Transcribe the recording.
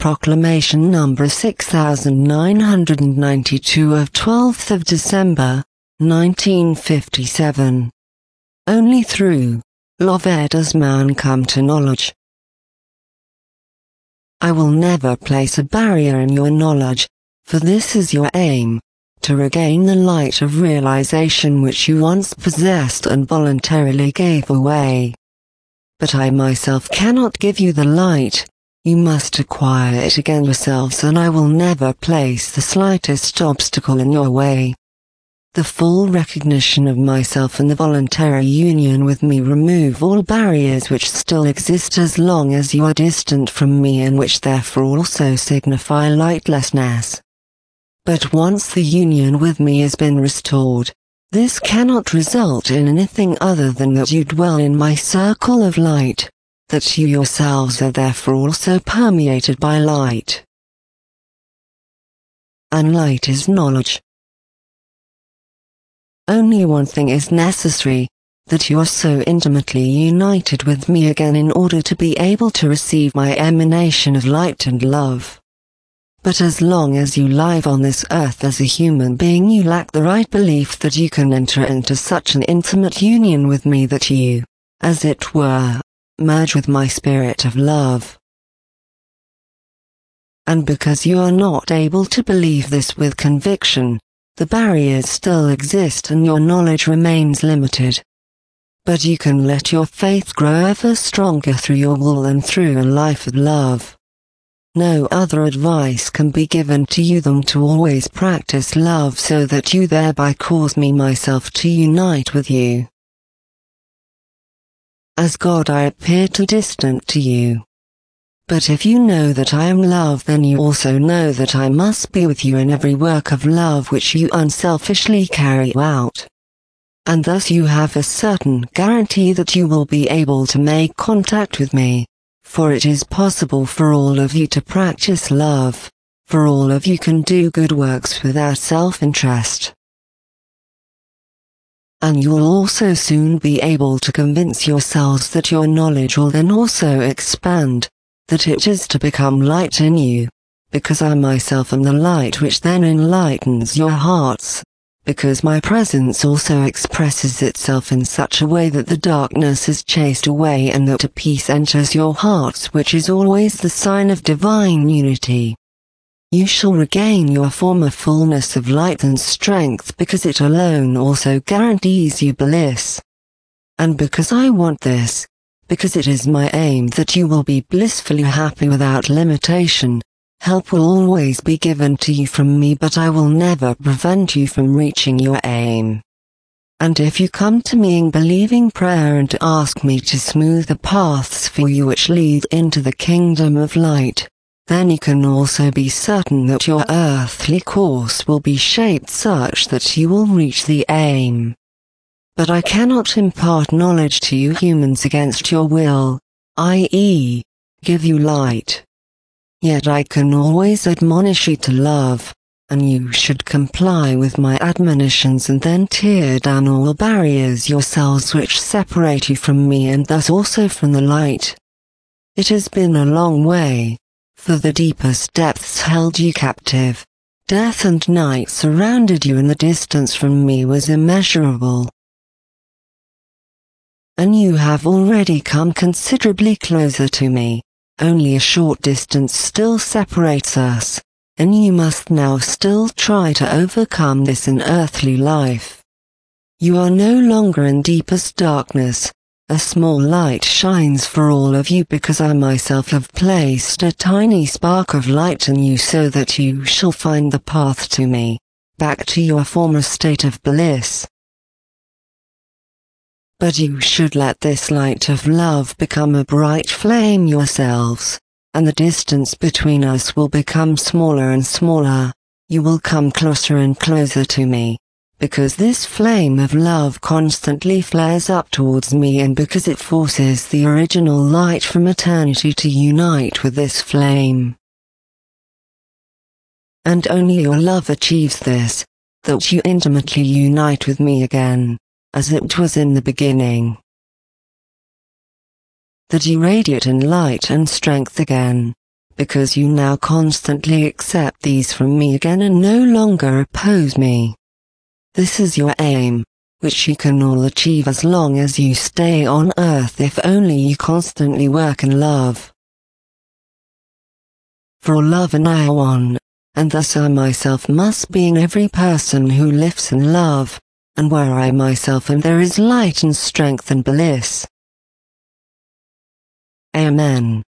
Proclamation number 6992 of 12th of December, 1957. Only through love does man come to knowledge. I will never place a barrier in your knowledge, for this is your aim, to regain the light of realization which you once possessed and voluntarily gave away. But I myself cannot give you the light. You must acquire it again yourselves, and I will never place the slightest obstacle in your way. The full recognition of myself and the voluntary union with me remove all barriers which still exist as long as you are distant from me, and which therefore also signify lightlessness. But once the union with me has been restored, this cannot result in anything other than that you dwell in my circle of light, that you yourselves are therefore also permeated by light. And light is knowledge. Only one thing is necessary, that you are so intimately united with me again in order to be able to receive my emanation of light and love. But as long as you live on this earth as a human being, you lack the right belief that you can enter into such an intimate union with me that you, as it were, merge with my spirit of love. And because you are not able to believe this with conviction, the barriers still exist and your knowledge remains limited. But you can let your faith grow ever stronger through your will and through a life of love. No other advice can be given to you than to always practice love, so that you thereby cause me myself to unite with you. As God I appear too distant to you. But if you know that I am love, then you also know that I must be with you in every work of love which you unselfishly carry out. And thus you have a certain guarantee that you will be able to make contact with me, for it is possible for all of you to practice love, for all of you can do good works without self-interest. And you will also soon be able to convince yourselves that your knowledge will then also expand, that it is to become light in you, because I myself am the light which then enlightens your hearts, because my presence also expresses itself in such a way that the darkness is chased away and that a peace enters your hearts, which is always the sign of divine unity. You shall regain your former fullness of light and strength, because it alone also guarantees you bliss. And because I want this, because it is my aim that you will be blissfully happy without limitation, help will always be given to you from me, but I will never prevent you from reaching your aim. And if you come to me in believing prayer and ask me to smooth the paths for you which lead into the kingdom of light, then you can also be certain that your earthly course will be shaped such that you will reach the aim. But I cannot impart knowledge to you humans against your will, i.e., give you light. Yet I can always admonish you to love, and you should comply with my admonitions and then tear down all barriers yourselves which separate you from me and thus also from the light. It has been a long way, for the deepest depths held you captive. Death and night surrounded you, and the distance from me was immeasurable. And you have already come considerably closer to me. Only a short distance still separates us, and you must now still try to overcome this in earthly life. You are no longer in deepest darkness. A small light shines for all of you, because I myself have placed a tiny spark of light in you, so that you shall find the path to me, back to your former state of bliss. But you should let this light of love become a bright flame yourselves, and the distance between us will become smaller and smaller. You will come closer and closer to me, because this flame of love constantly flares up towards me, and because it forces the original light from eternity to unite with this flame. And only your love achieves this, that you intimately unite with me again, as it was in the beginning. That you radiate in light and strength again, because you now constantly accept these from me again and no longer oppose me. This is your aim, which you can all achieve as long as you stay on earth if only you constantly work in love. For love and I are one, and thus I myself must be in every person who lives in love, and where I myself am there is light and strength and bliss. Amen.